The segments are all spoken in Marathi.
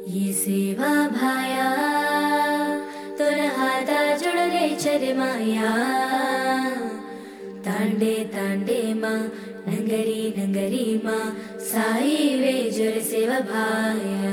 ये सेवा भाया तोर हाता जोडले चरे माया तांडे तांडे मा नंगरी नंगरी मा साई वे जोर सेवा भाया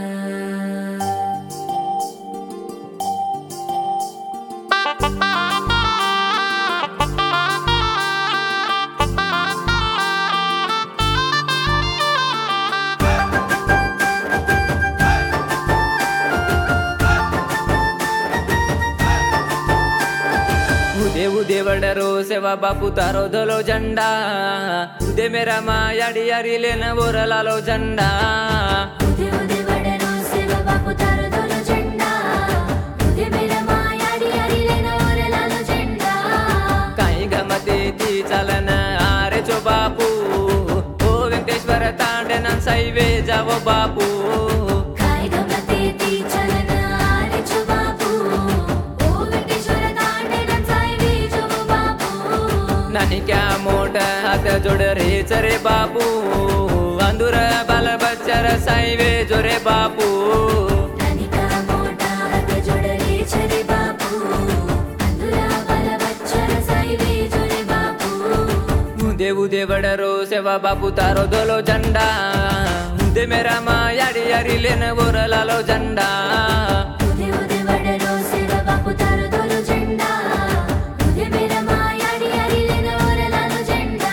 उदे उदे वडरो सेवा बापू तारो धलो झंडा उदे मेरा माँ याडी यारी लेन बोर लालो झंडा उदे उदे वडरो सेवा बापू तारो धलो झंडा उदे मेरा माँ याडी यारी लेन बोर लालो झंडा काही गमते ती चालन आरे चो बापू ओ वेंकटेश्वर तांडे साईवे जावो बापू काय गमते ती चलन आरे चो बापू ओ वेंकटेश्वर तांडे साईवे जावो बापू नाही क्या मोठ हात जोड रे चरे बापू अंदुर बाल बच्चर साईवे जोरे बापू नानिका मोठा हात जोडले चरे बापू अंदुरा बाल बच्चर साईवे जोरे बापू उदे उदे वडरो सेवा बापू तारो धोलो झंडा उदे मेरा माँ याडी यारी लेन बोर लालो झंडा उदे उदे वडरो सेवा बापू तारो धोलो झंडा उदे मेरा माँ याडी यारी लेन बोर लालो झंडा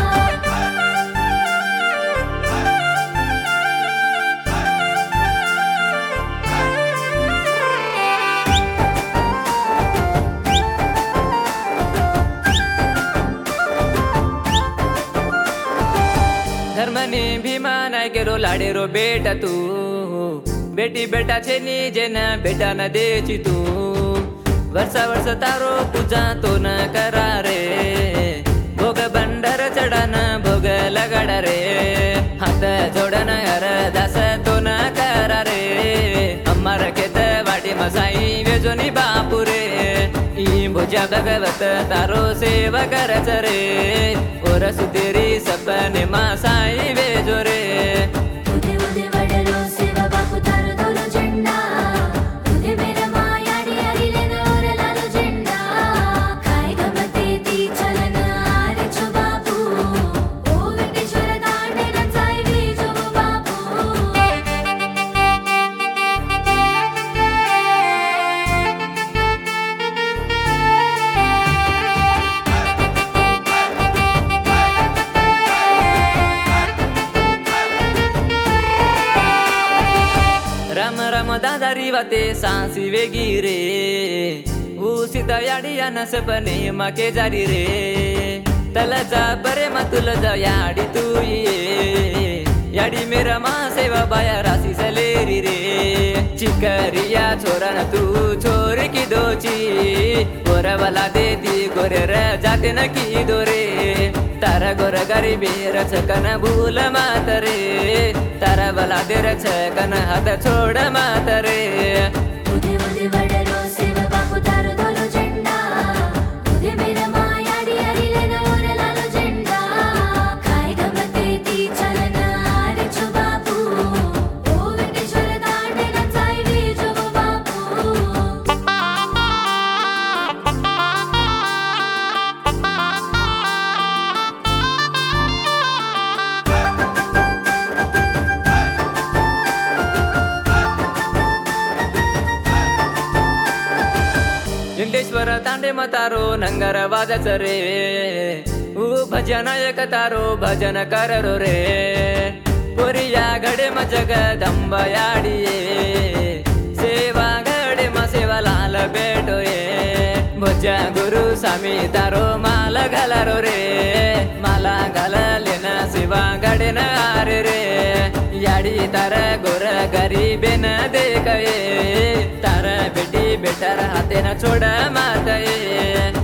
धर्मनी भीमा नाही गेलो लाडेरो बेटा तू बेटी बेटा छे नी जेन बेटा न देची तू वर्षा वर्ष तारो पूजा तो न करा रे भोग बंडर चढन भोग लगड रे हात जोडन हर दास तो न करा रे अमर केत वाटी मसाई वेजोनी बापू रे ई भुजा भगवत तारो सेवा करच रे और सुतेरी सपने मा साई वेजो रे उदे उदे वडरो सेवा बापू तारो धोलो झंडा उदे मेरा माँ याडी यारी लेन बोर लालो झंडा काय गमते ती चलन आरे चो बापू ओ वेंकटेश्वर तांडे साईवे जावो बापू राम राम दादारी वाते सांसी वेगी रे उसिता याडी सपने माके जारी रे तलजा बरे तुल जा याडी तू ये याडी मेरा माँ सेवा बाया रासी सलेरी रे चिकरिया छोरा तू छोरी की दोची गोरवाला दे दी गोरे र जाते न की दोरे तारा गोर गरीबी रचकन भूल मात रे तारा बला दे रचकन हात छोड मात रे उदे उदे वडरो सेवा बापू तारो धोलो झंडा उदे मेरा माँ याडी यारी लेन बोर लालो झंडा काय गमते ती चलन आरे चो बापू ओ वेंकटेश्वर तांडे साईवे जावो बापू लिंडेश्वर तांडे मतारो नंगर वाजच रे भजन एक तारो भजन कररो रे पोरिया घडे म जगदंब याडिये सेवा घडे म सेवा लाल बेटो ये भोजा गुरु स्वामी तारो माल घालारो रे माला घालले न सेवा घडे न आरे रे याडी तार गोर गरीबेन देखये तार बेटी बेटार हाते न छोड मात ये